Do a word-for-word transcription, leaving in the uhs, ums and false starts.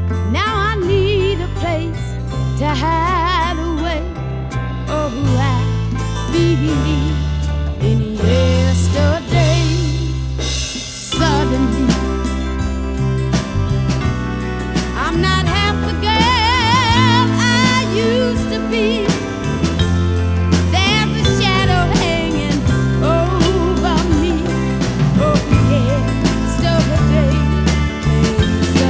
Now I need a place to hide away. Oh, I believe in you.